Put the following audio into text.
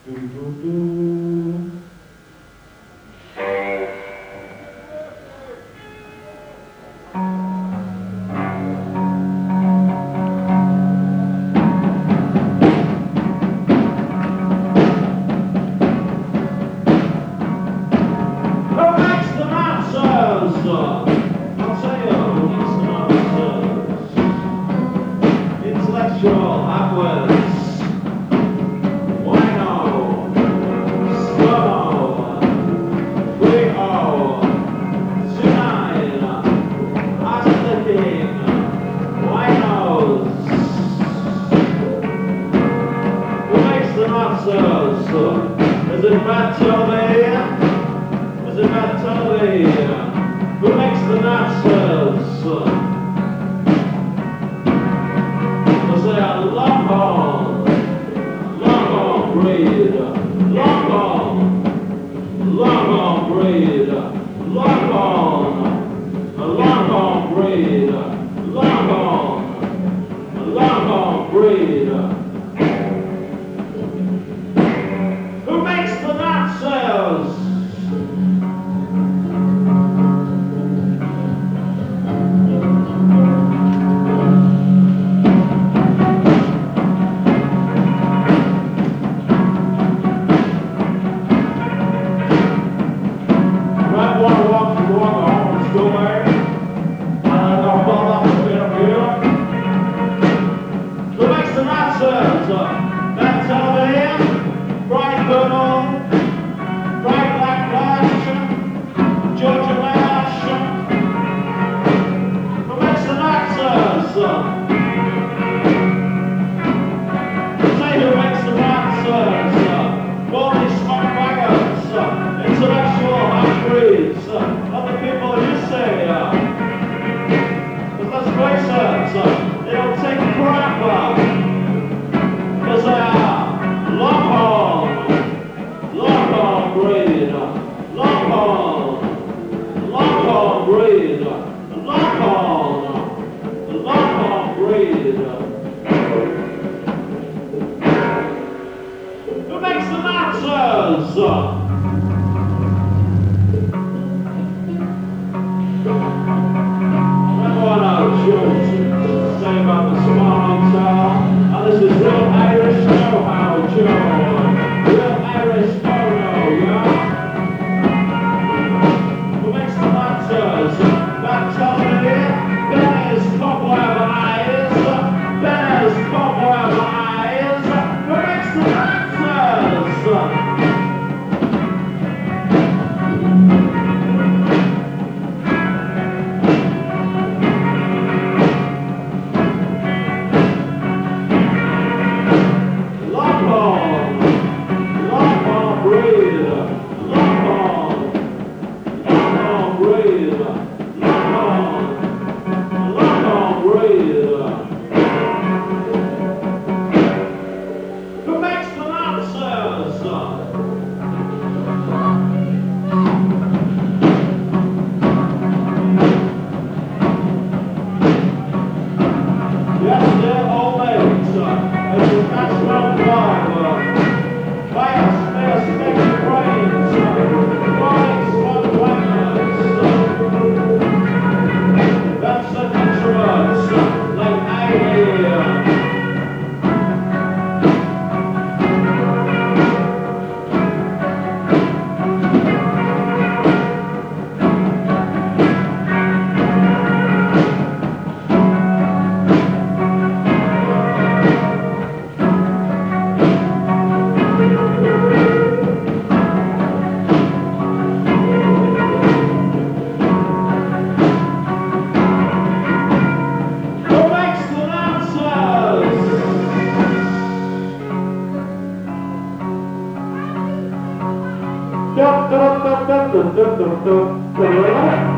Do, do, do. Intellectual, upwards, wino, slow, free-o, tonight, aesthetic, winos. Who makes the nonsense? Is it Matt Tully? Is it Matt Tully? Who makes the nonsense? Say a long breed, long breed, long breed, long breed. Who makes the nonsense? That's all there. Bright Burnham, Bright Black Flash, Georgia Lash. Who makes the nonsense? Say who makes the nonsense? Body smart wagons, intellectual half-breeds, other people you say. Because let's face it, they don't take crap. Because they are long breed, long breed, long breed. Who makes the nonsense? Remember what I was say about the small hotel? This is real Irish know-how, Joe. Real Irish photo, yeah? Who makes the nonsense? That telling me Ben's cobweb eyes, Ben's cobweb eyes. Who makes the nonsense? Who makes the nonsense? Yes, they're all mates. It's a national club. Bias, mass, make brains. Boys, one winners. That's the introverts, like I Dup, dup, dup, dup, dup, dup, dup, dup.